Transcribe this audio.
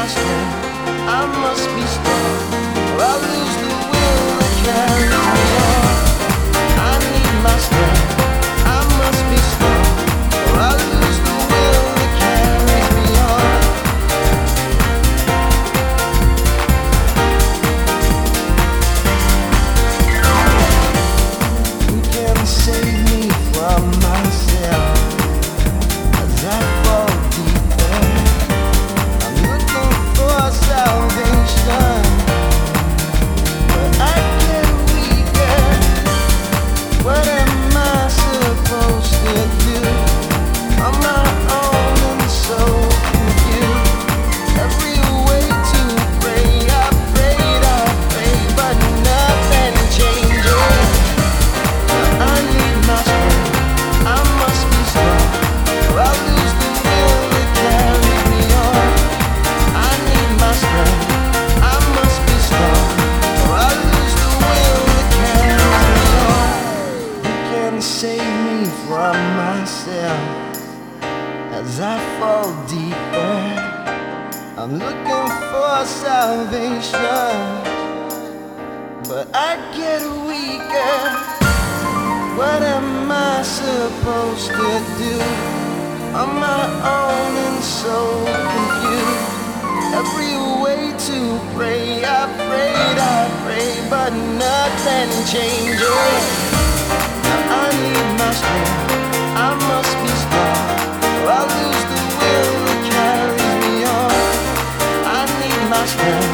my strength. I must be strong, or I lose the will to carry me on. I need my strength. I must be strong, or I lose the will to carry me on. Who can save me from myself as I fall deeper? I'm looking for salvation, but I get weaker. What am I supposed to do? On my own and so confused. Every way to pray, I pray, but nothing changes. Now I need my strength. I must be strong, or I'll lose the will to carry me on. I need my strength. I must be strong, or I'll lose the will to carry me on. Who can save me from myself as I fall deeper? I'm looking for salvation, but I get weaker. What am I supposed to do? On my own and so confused. Every way to pray, I pray, but nothing changes. Now I need my strength. I must be strong, or I'll lose the will to carry me on. I need my strength.